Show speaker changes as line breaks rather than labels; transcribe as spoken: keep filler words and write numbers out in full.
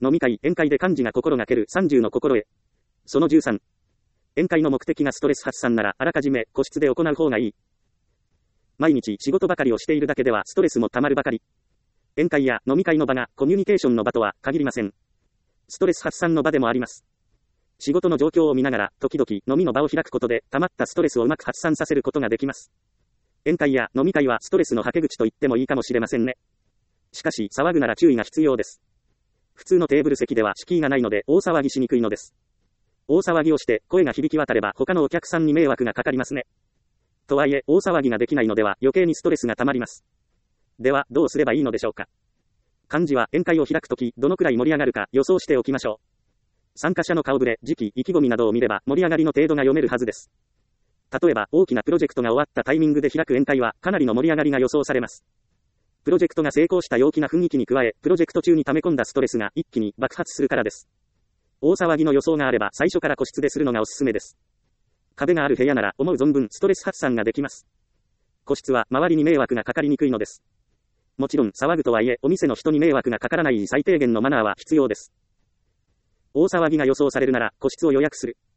飲み会、宴会で幹事が心がけるさんじゅうの心得。そのじゅうさん。宴会の目的がストレス発散なら、あらかじめ個室で行う方がいい。毎日仕事ばかりをしているだけではストレスもたまるばかり。宴会や飲み会の場がコミュニケーションの場とは限りません。ストレス発散の場でもあります。仕事の状況を見ながら、時々飲みの場を開くことで、溜まったストレスをうまく発散させることができます。宴会や飲み会はストレスのはけ口と言ってもいいかもしれませんね。しかし、騒ぐなら注意が必要です。普通のテーブル席では敷居がないので大騒ぎしにくいのです。大騒ぎをして声が響き渡れば他のお客さんに迷惑がかかりますね。とはいえ、大騒ぎができないのでは余計にストレスが溜まります。では、どうすればいいのでしょうか。幹事は宴会を開くとき、どのくらい盛り上がるか予想しておきましょう。参加者の顔ぶれ、時期、意気込みなどを見れば盛り上がりの程度が読めるはずです。例えば、大きなプロジェクトが終わったタイミングで開く宴会は、かなりの盛り上がりが予想されます。プロジェクトが成功した陽気な雰囲気に加え、プロジェクト中に溜め込んだストレスが一気に爆発するからです。大騒ぎの予想があれば、最初から個室でするのがおすすめです。壁がある部屋なら、思う存分ストレス発散ができます。個室は、周りに迷惑がかかりにくいのです。もちろん、騒ぐとはいえ、お店の人に迷惑がかからない最低限のマナーは必要です。大騒ぎが予想されるなら、個室を予約する。